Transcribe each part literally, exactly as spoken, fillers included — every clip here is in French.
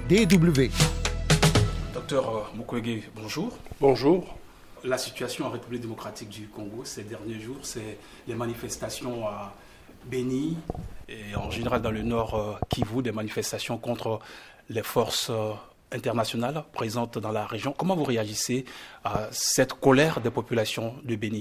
D W. Docteur Mukwege, bonjour. Bonjour. La situation en République démocratique du Congo ces derniers jours, c'est les manifestations à Beni et en général dans le nord Kivu, des manifestations contre les forces internationales présentes dans la région. Comment vous réagissez à cette colère des populations de Beni?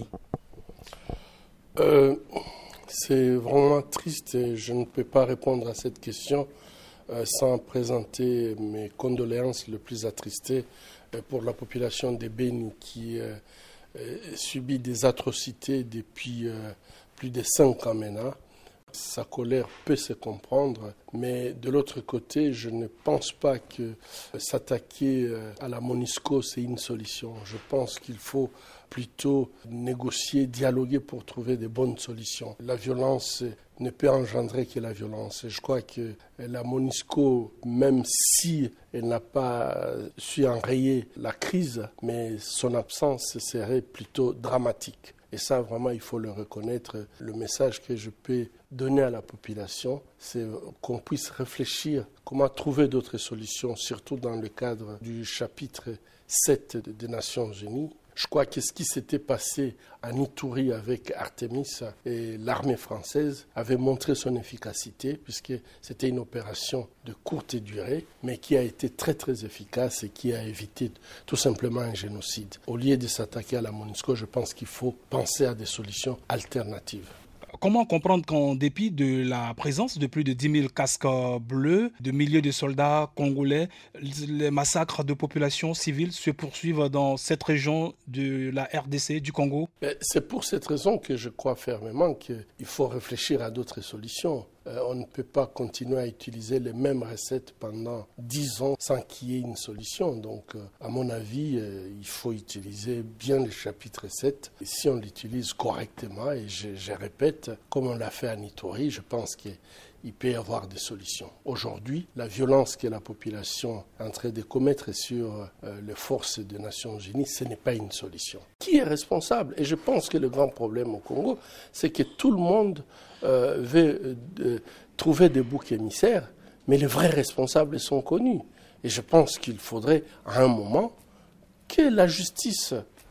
euh, C'est vraiment triste et je ne peux pas répondre à cette question euh, sans présenter mes condoléances les plus attristées euh, pour la population de Beni qui euh, euh, subit des atrocités depuis euh, plus de cinq ans maintenant. Sa colère peut se comprendre, mais de l'autre côté, je ne pense pas que s'attaquer à la MONUSCO, c'est une solution. Je pense qu'il faut plutôt négocier, dialoguer pour trouver de bonnes solutions. La violence ne peut engendrer que la violence. Et je crois que la MONUSCO, même si elle n'a pas su enrayer la crise, mais son absence serait plutôt dramatique. Et ça, vraiment, il faut le reconnaître. Le message que je peux donner à la population, c'est qu'on puisse réfléchir comment trouver d'autres solutions, surtout dans le cadre du chapitre sept des Nations Unies. Je crois que ce qui s'était passé à Ituri avec Artemis et l'armée française avait montré son efficacité, puisque c'était une opération de courte durée, mais qui a été très très efficace et qui a évité tout simplement un génocide. Au lieu de s'attaquer à la MONUSCO, je pense qu'il faut penser à des solutions alternatives. Comment comprendre qu'en dépit de la présence de plus de dix mille casques bleus, de milliers de soldats congolais, les massacres de populations civiles se poursuivent dans cette région de la R D C, du Congo? C'est pour cette raison que je crois fermement qu'il faut réfléchir à d'autres solutions. On ne peut pas continuer à utiliser les mêmes recettes pendant dix ans sans qu'il y ait une solution. Donc, à mon avis, il faut utiliser bien le chapitre sept. Et si on l'utilise correctement, et je, je répète, comme on l'a fait à Ituri, je pense qu'il peut y avoir des solutions. Aujourd'hui, la violence que la population est en train de commettre sur euh, les forces des Nations Unies, ce n'est pas une solution. Qui est responsable? Et je pense que le grand problème au Congo, c'est que tout le monde euh, veut euh, trouver des boucs émissaires, mais les vrais responsables sont connus. Et je pense qu'il faudrait, à un moment, que la justice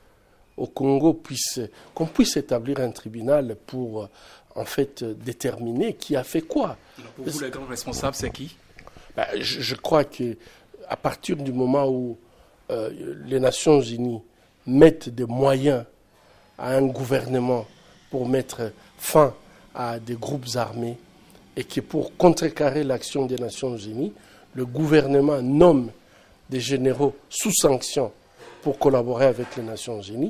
au Congo puisse, qu'on puisse établir un tribunal pour en fait déterminer qui a fait quoi. Alors pour vous, les grands responsables, c'est qui? Ben, je, je crois que à partir du moment où euh, les Nations Unies mettent des moyens à un gouvernement pour mettre fin à des groupes armés et que pour contrecarrer l'action des Nations Unies, le gouvernement nomme des généraux sous sanction pour collaborer avec les Nations Unies,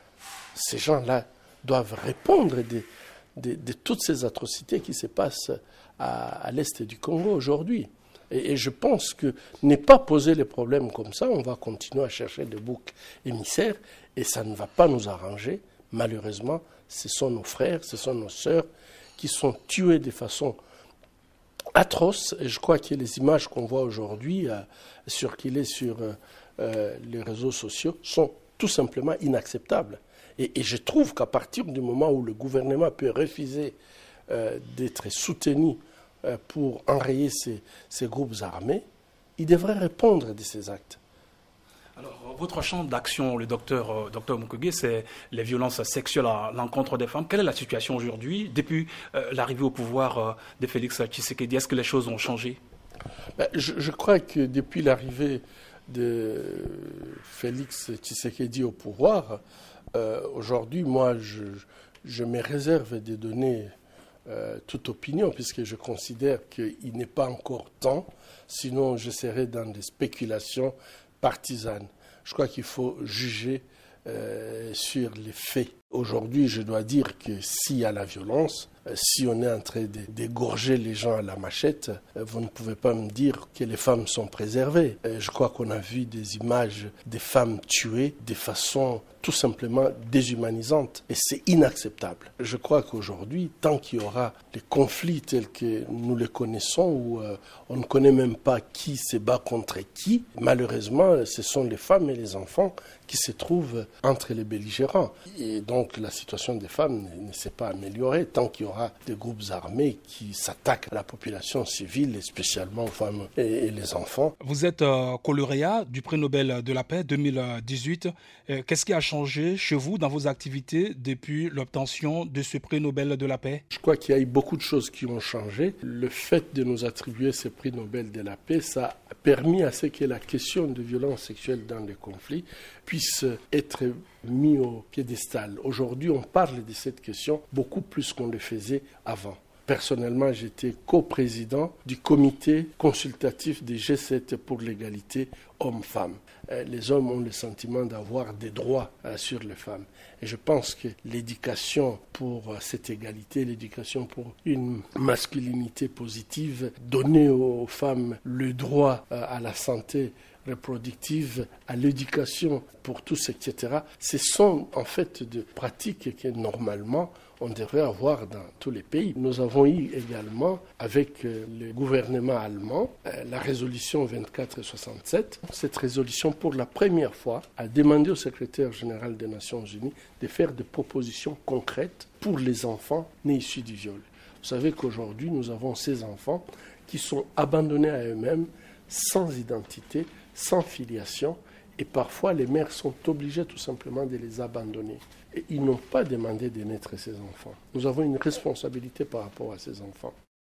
ces gens-là doivent répondre de, de, de toutes ces atrocités qui se passent à, à l'est du Congo aujourd'hui. Et, et je pense que ne pas poser les problèmes comme ça, on va continuer à chercher des boucs émissaires et ça ne va pas nous arranger. Malheureusement, ce sont nos frères, ce sont nos sœurs qui sont tués de façon atroce. Et je crois que les images qu'on voit aujourd'hui euh, circuler sur euh, les réseaux sociaux sont tout simplement inacceptables. Et, et je trouve qu'à partir du moment où le gouvernement peut refuser euh, d'être soutenu euh, pour enrayer ces, ces groupes armés, il devrait répondre de ces actes. Alors, votre champ d'action, le docteur, euh, docteur Mukwege, c'est les violences sexuelles à l'encontre des femmes. Quelle est la situation aujourd'hui, depuis euh, l'arrivée au pouvoir euh, de Félix Tshisekedi? Est-ce que les choses ont changé? ben, je, je crois que depuis l'arrivée de Félix Tshisekedi au pouvoir, euh, aujourd'hui, moi, je, je me réserve de donner euh, toute opinion, puisque je considère qu'il n'est pas encore temps, sinon je serais dans des spéculations partisanes. Je crois qu'il faut juger euh, sur les faits. Aujourd'hui, je dois dire que s'il y a la violence, si on est en train d'égorger les gens à la machette, vous ne pouvez pas me dire que les femmes sont préservées. Je crois qu'on a vu des images des femmes tuées de façon tout simplement déshumanisante. Et c'est inacceptable. Je crois qu'aujourd'hui, tant qu'il y aura des conflits tels que nous les connaissons, où euh, on ne connaît même pas qui se bat contre qui, malheureusement, ce sont les femmes et les enfants qui se trouvent entre les belligérants. Et donc la situation des femmes ne, ne s'est pas améliorée tant qu'il y aura aura des groupes armés qui s'attaquent à la population civile, et spécialement aux femmes et, et les enfants. Vous êtes euh, lauréat du prix Nobel de la paix deux mille dix-huit. Euh, qu'est-ce qui a changé chez vous dans vos activités depuis l'obtention de ce prix Nobel de la paix? Je crois qu'il y a eu beaucoup de choses qui ont changé. Le fait de nous attribuer ce prix Nobel de la paix, ça a permis à ce que la question de violence sexuelle dans les conflits puisse être mise au piédestal. Aujourd'hui, on parle de cette question beaucoup plus qu'on le faisait avant. Personnellement, j'étais coprésident du comité consultatif des G sept pour l'égalité hommes-femmes. Les hommes ont le sentiment d'avoir des droits sur les femmes. Et je pense que l'éducation pour cette égalité, l'éducation pour une masculinité positive, donner aux femmes le droit à la santé reproductive, à l'éducation pour tous, et cetera. Ce sont en fait des pratiques que normalement on devrait avoir dans tous les pays. Nous avons eu également, avec le gouvernement allemand, la résolution vingt-quatre soixante-sept. Cette résolution, pour la première fois, a demandé au secrétaire général des Nations Unies de faire des propositions concrètes pour les enfants nés issus du viol. Vous savez qu'aujourd'hui, nous avons ces enfants qui sont abandonnés à eux-mêmes, sans identité, sans filiation, et parfois les mères sont obligées tout simplement de les abandonner. Et ils n'ont pas demandé de naître ces enfants. Nous avons une responsabilité par rapport à ces enfants.